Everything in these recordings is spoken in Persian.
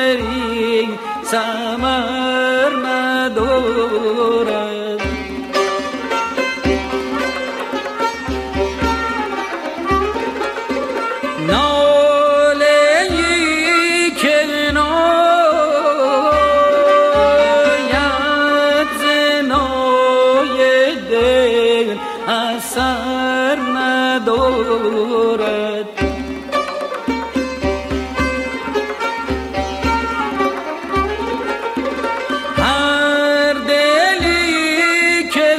دری ثمر ندارد. ناله‌ای که ناید ز نای دل اثر ندارد. هر دلی که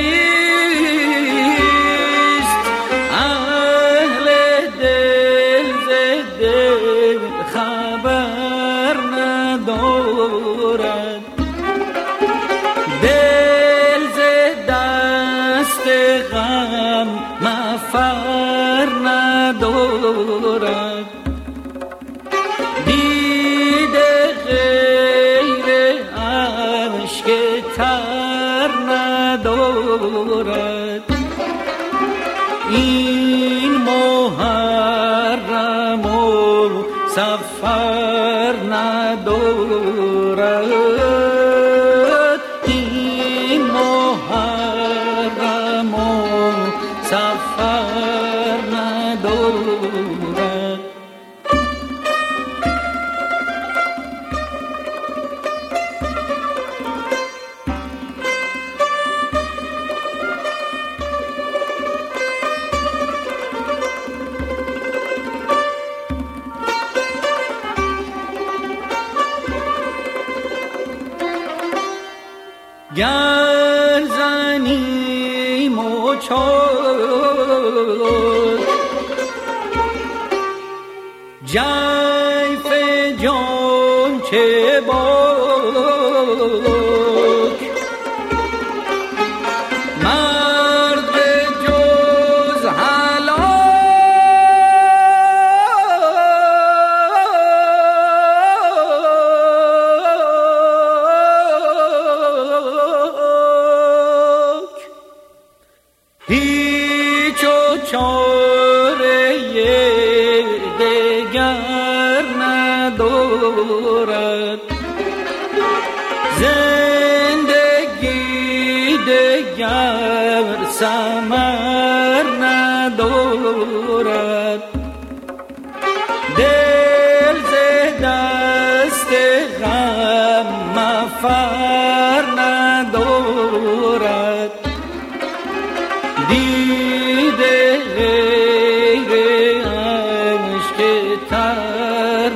نیست اهل دل ز دل خبر ندارد. دل ز دست غم مفر ندارد. دیده غیر اشک تر ندارد. این محرم و سفر ندارد. این محرم و سفر ندارد. گر زنیم و چاد جیف جان چه باک، مرد جز هیچ و چاره دگر ندارد. زندگی دگر ثمر ندارد. دل ز دست غم مفر ندارد. دیده غیر اشک تر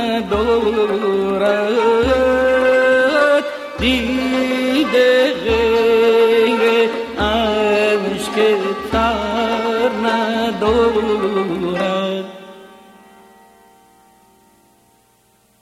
ندارد. دیده غیر اشک تر ندارد.